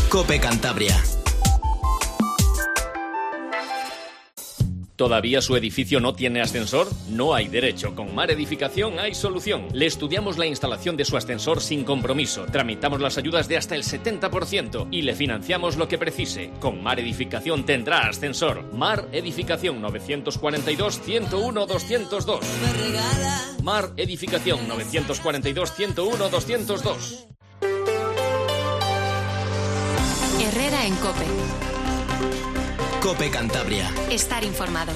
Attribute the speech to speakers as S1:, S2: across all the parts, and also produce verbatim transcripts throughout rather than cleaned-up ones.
S1: COPE Cantabria.
S2: ¿Todavía su edificio no tiene ascensor? No hay derecho. Con Mar Edificación hay solución. Le estudiamos la instalación de su ascensor sin compromiso. Tramitamos las ayudas de hasta el setenta por ciento y le financiamos lo que precise. Con Mar Edificación tendrá ascensor. Mar Edificación nueve cuatro dos, uno cero uno, dos cero dos. Mar Edificación nueve cuatro dos, uno cero uno, dos cero dos.
S3: Herrera en COPE.
S1: COPE Cantabria.
S3: Estar informado.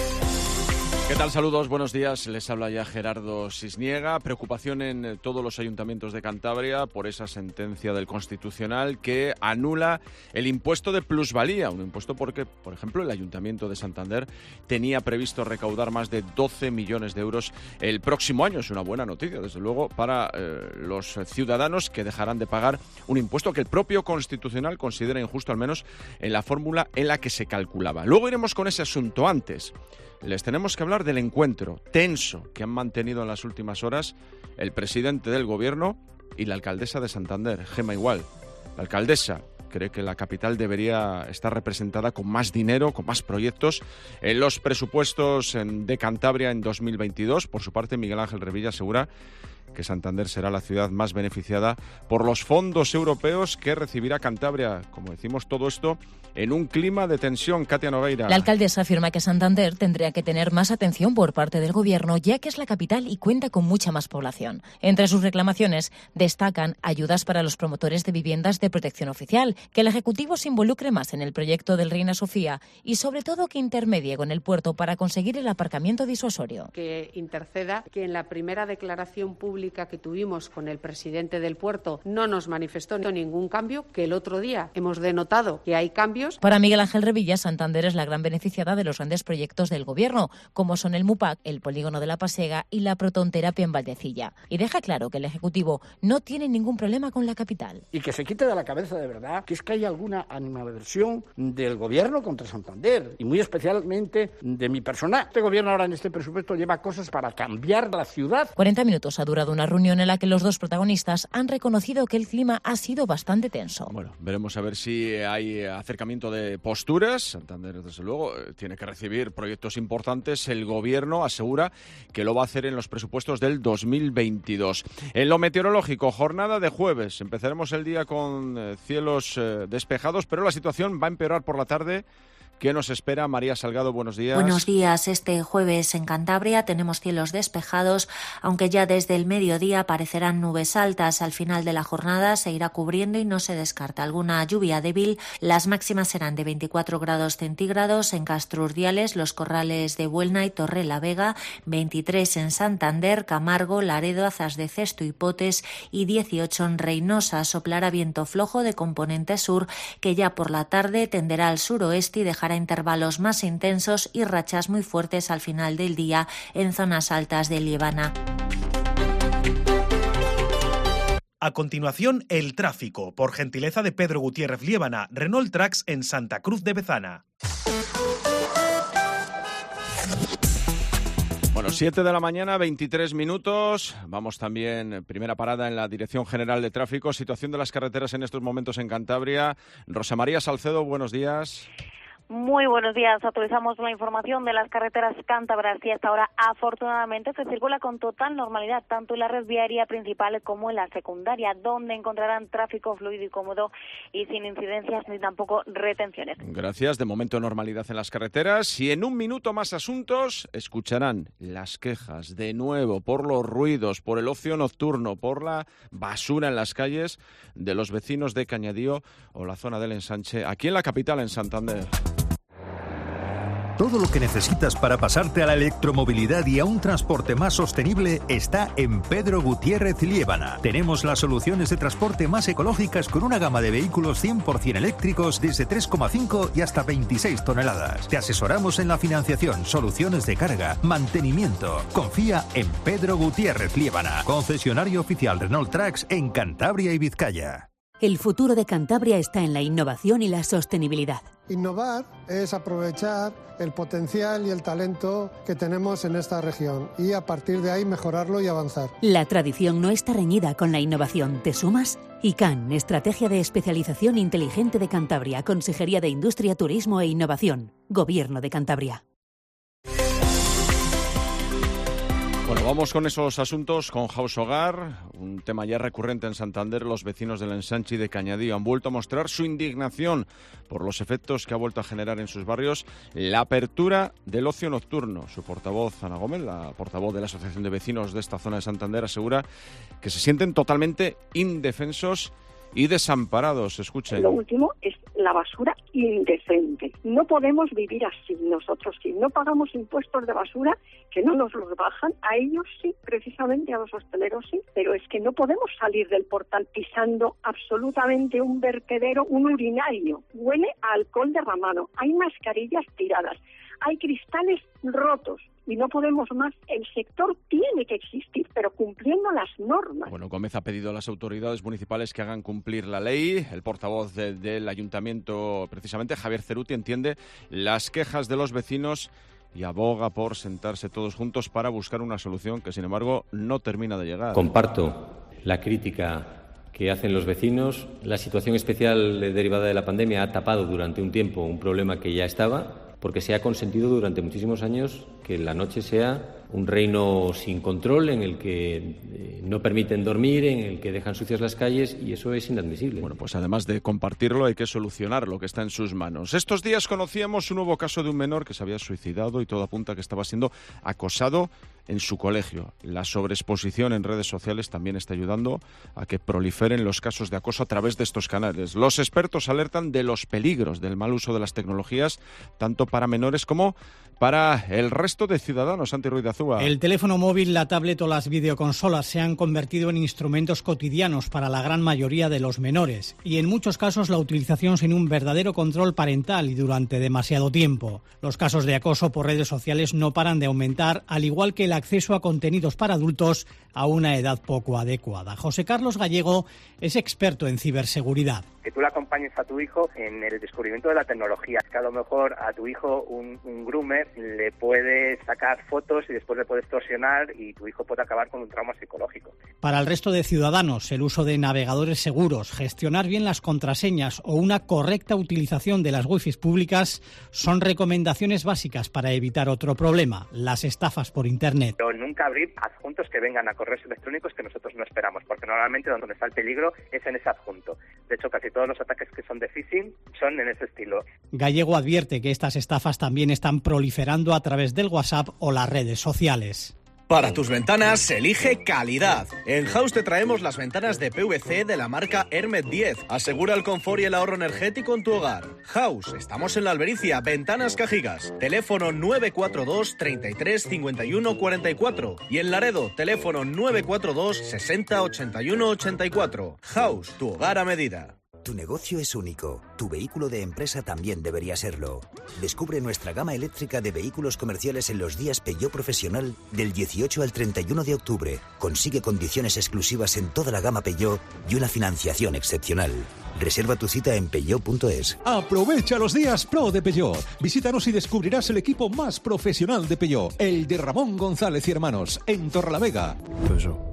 S4: ¿Qué tal? Saludos, buenos días. Les habla ya Gerardo Sisniega. Preocupación en todos los ayuntamientos de Cantabria por esa sentencia del Constitucional que anula el impuesto de plusvalía. Un impuesto porque, por ejemplo, el Ayuntamiento de Santander tenía previsto recaudar más de doce millones de euros el próximo año. Es una buena noticia, desde luego, para eh, los ciudadanos que dejarán de pagar un impuesto que el propio Constitucional considera injusto, al menos en la fórmula en la que se calculaba. Luego iremos con ese asunto. Antes les tenemos que hablar del encuentro tenso que han mantenido en las últimas horas el presidente del Gobierno y la alcaldesa de Santander, Gemma Igual. La alcaldesa cree que la capital debería estar representada con más dinero, con más proyectos en los presupuestos de Cantabria en dos mil veintidós. Por su parte, Miguel Ángel Revilla asegura que Santander será la ciudad más beneficiada por los fondos europeos que recibirá Cantabria. Como decimos, todo esto en un clima de tensión. Katia Nogueira.
S5: La alcaldesa afirma que Santander tendría que tener más atención por parte del Gobierno, ya que es la capital y cuenta con mucha más población. Entre sus reclamaciones destacan ayudas para los promotores de viviendas de protección oficial, que el Ejecutivo se involucre más en el proyecto del Reina Sofía y, sobre todo, que intermedie con el puerto para conseguir el aparcamiento disuasorio.
S6: Que interceda, que en la primera declaración pública que tuvimos con el presidente del puerto no nos manifestó ningún cambio, que el otro día hemos denotado que hay cambios.
S5: Para Miguel Ángel Revilla, Santander es la gran beneficiada de los grandes proyectos del Gobierno, como son el MUPAC, el Polígono de la Pasega y la protonterapia en Valdecilla. Y deja claro que el Ejecutivo no tiene ningún problema con la capital.
S7: Y que se quite de la cabeza de verdad que es que hay alguna animadversión del Gobierno contra Santander, y muy especialmente de mi persona. Este Gobierno ahora en este presupuesto lleva cosas para cambiar la ciudad.
S5: cuarenta minutos ha durado una reunión en la que los dos protagonistas han reconocido que el clima ha sido bastante tenso.
S4: Bueno, veremos a ver si hay acercamiento de posturas. Santander, desde luego, tiene que recibir proyectos importantes. El Gobierno asegura que lo va a hacer en los presupuestos del dos mil veintidós. En lo meteorológico, jornada de jueves. Empezaremos el día con eh, cielos eh, despejados, pero la situación va a empeorar por la tarde. ¿Qué nos espera? María Salgado, buenos días.
S8: Buenos días. Este jueves en Cantabria tenemos cielos despejados, aunque ya desde el mediodía aparecerán nubes altas. Al final de la jornada se irá cubriendo y no se descarta alguna lluvia débil. Las máximas serán de veinticuatro grados centígrados en Castro Urdiales, Los Corrales de Buelna y Torrelavega, veintitrés en Santander, Camargo, Laredo, Azas de Cesto y Potes y dieciocho en Reynosa. Soplará viento flojo de componente sur que ya por la tarde tenderá al suroeste y dejará intervalos más intensos y rachas muy fuertes al final del día en zonas altas de Liébana.
S9: A continuación, el tráfico, por gentileza de Pedro Gutiérrez Liébana, Renault Trax en Santa Cruz de Bezana.
S4: Bueno, siete de la mañana, veintitrés minutos. Vamos también, primera parada en la Dirección General de Tráfico. Situación de las carreteras en estos momentos en Cantabria. Rosa María Salcedo, buenos días.
S10: Muy buenos días. Actualizamos la información de las carreteras cántabras y hasta ahora, afortunadamente, se circula con total normalidad, tanto en la red viaria principal como en la secundaria, donde encontrarán tráfico fluido y cómodo y sin incidencias ni tampoco retenciones.
S4: Gracias. De momento, normalidad en las carreteras. Y en un minuto más asuntos, escucharán las quejas de nuevo por los ruidos, por el ocio nocturno, por la basura en las calles de los vecinos de Cañadío o la zona del Ensanche, aquí en la capital, en Santander.
S11: Todo lo que necesitas para pasarte a la electromovilidad y a un transporte más sostenible está en Pedro Gutiérrez Liébana. Tenemos las soluciones de transporte más ecológicas con una gama de vehículos cien por ciento eléctricos desde tres coma cinco y hasta veintiséis toneladas. Te asesoramos en la financiación, soluciones de carga, mantenimiento. Confía en Pedro Gutiérrez Liébana, concesionario oficial Renault Trax en Cantabria y Vizcaya.
S1: El futuro de Cantabria está en la innovación y la sostenibilidad.
S12: Innovar es aprovechar el potencial y el talento que tenemos en esta región y a partir de ahí mejorarlo y avanzar.
S1: La tradición no está reñida con la innovación. ¿Te sumas? I C A N, Estrategia de Especialización Inteligente de Cantabria, Consejería de Industria, Turismo e Innovación, Gobierno de Cantabria.
S4: Bueno, vamos con esos asuntos, con House Hogar, un tema ya recurrente en Santander. Los vecinos del Ensanche y de Cañadío han vuelto a mostrar su indignación por los efectos que ha vuelto a generar en sus barrios la apertura del ocio nocturno. Su portavoz, Ana Gómez, la portavoz de la Asociación de Vecinos de esta zona de Santander, asegura que se sienten totalmente indefensos y desamparados. Escuchen.
S13: Lo último es la basura indecente. No podemos vivir así nosotros. Si no pagamos impuestos de basura, que no nos los bajan, a ellos sí, precisamente a los hosteleros sí, pero es que no podemos salir del portal pisando absolutamente un vertedero, un urinario. Huele a alcohol derramado, hay mascarillas tiradas, hay cristales rotos. Y no podemos más. El sector tiene que existir, pero cumpliendo las normas.
S4: Bueno, Gómez ha pedido a las autoridades municipales que hagan cumplir la ley. El portavoz de, del ayuntamiento, precisamente, Javier Ceruti, entiende las quejas de los vecinos y aboga por sentarse todos juntos para buscar una solución que, sin embargo, no termina de llegar.
S14: Comparto la crítica que hacen los vecinos. La situación especial derivada de la pandemia ha tapado durante un tiempo un problema que ya estaba, porque se ha consentido durante muchísimos años que la noche sea un reino sin control, en el que eh, no permiten dormir, en el que dejan sucias las calles, y eso es inadmisible.
S4: Bueno, pues además de compartirlo, hay que solucionar lo que está en sus manos. Estos días conocíamos un nuevo caso de un menor que se había suicidado y todo apunta a que estaba siendo acosado en su colegio. La sobreexposición en redes sociales también está ayudando a que proliferen los casos de acoso a través de estos canales. Los expertos alertan de los peligros del mal uso de las tecnologías, tanto para menores como para el resto de ciudadanos. Santi Ruiz de Azúa.
S15: El teléfono móvil, la tablet o las videoconsolas se han convertido en instrumentos cotidianos para la gran mayoría de los menores, y en muchos casos la utilización sin un verdadero control parental y durante demasiado tiempo. Los casos de acoso por redes sociales no paran de aumentar, al igual que el acceso a contenidos para adultos a una edad poco adecuada. José Carlos Gallego es experto en ciberseguridad.
S16: Que tú le acompañes a tu hijo en el descubrimiento de la tecnología. Que a lo mejor a tu hijo un, un groomer le puede sacar fotos y después le puede extorsionar y tu hijo puede acabar con un trauma psicológico.
S15: Para el resto de ciudadanos, el uso de navegadores seguros, gestionar bien las contraseñas o una correcta utilización de las wifis públicas son recomendaciones básicas para evitar otro problema, las estafas por Internet.
S16: Pero nunca abrir adjuntos que vengan a correos electrónicos que nosotros no esperamos, porque normalmente donde está el peligro es en ese adjunto. De hecho, casi todos los ataques que son de phishing son en ese estilo.
S15: Gallego advierte que estas estafas también están proliferando a través del WhatsApp o las redes sociales.
S17: Para tus ventanas, elige calidad. En House te traemos las ventanas de P V C de la marca Hermet diez. Asegura el confort y el ahorro energético en tu hogar. House, estamos en la Albericia, Ventanas Cajigas. Teléfono nueve cuatro dos, treinta y tres, cincuenta y uno, cuarenta y cuatro. Y en Laredo, teléfono nueve cuatro dos, sesenta, ochenta y uno, ochenta y cuatro. House, tu hogar a medida.
S18: Tu negocio es único. Tu vehículo de empresa también debería serlo. Descubre nuestra gama eléctrica de vehículos comerciales en los días Peugeot Profesional del dieciocho al treinta y uno de octubre. Consigue condiciones exclusivas en toda la gama Peugeot y una financiación excepcional. Reserva tu cita en peugeot punto es.
S19: Aprovecha los días Pro de Peugeot. Visítanos y descubrirás el equipo más profesional de Peugeot, el de Ramón González y Hermanos, en Torrelavega. Peugeot.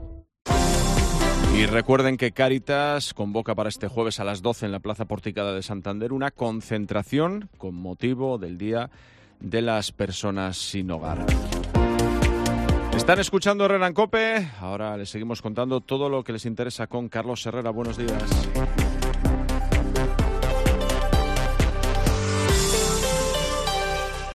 S4: Y recuerden que Cáritas convoca para este jueves a las doce en la Plaza Porticada de Santander una concentración con motivo del Día de las Personas Sin Hogar. Están escuchando Herrera en COPE. Ahora les seguimos contando todo lo que les interesa con Carlos Herrera. Buenos días.